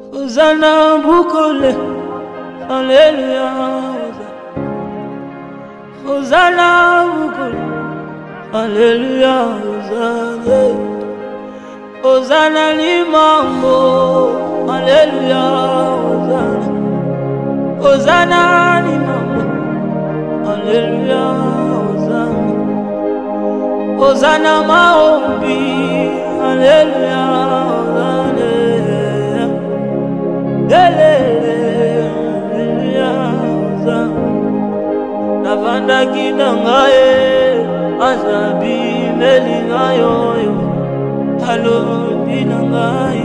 Hosanna Bukole, Alléluia. Hosanna Bukole, Alléluia. Hosanna Limango, Alléluia. Hosanna Limango, Alléluia. Hosanna Maombi, Alléluia. Navanda kinangaye azabi melingayo halo binangaye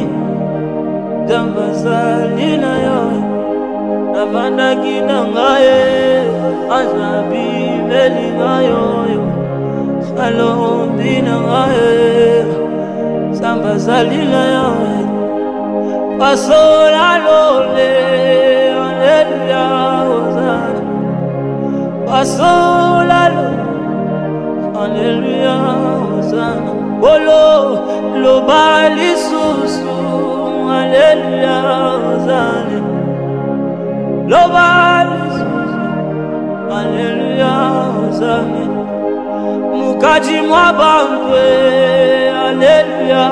dambazalina yo navanda kinangaye azabi melingayo halo binangaye dambazalina yo pasola lole Alléluia. Pasola lole Alléluia. Bolo lo bali susu Alléluia. Lo bali susu Alléluia. Mukaji mwabangwe Alléluia.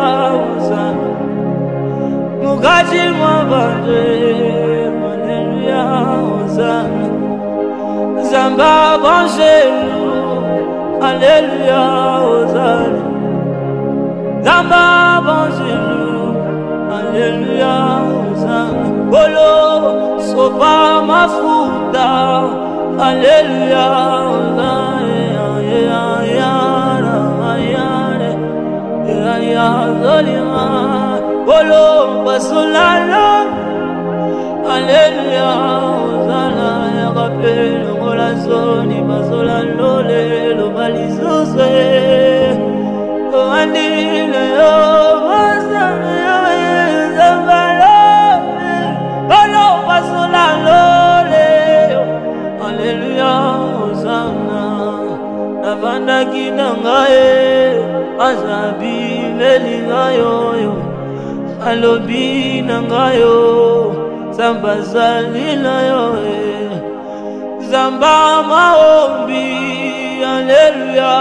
Mukaji mwabangwe Alléluia. Zamba Bangelu Alléluia. Zamba Bangelu Alléluia. Bolo sopa mafuta Alléluia. Bolo basolalo Alléluia. La zone bazola lole lo balizose andile yo bazana zambalo bolo bazola lole Alléluia. Hosanna navanda kinangaye azabi melingayo alobi nangayo zambazalina yo Zamba maombi Alléluia.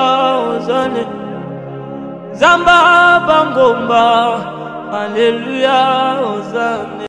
Zamba bangomba Alléluia.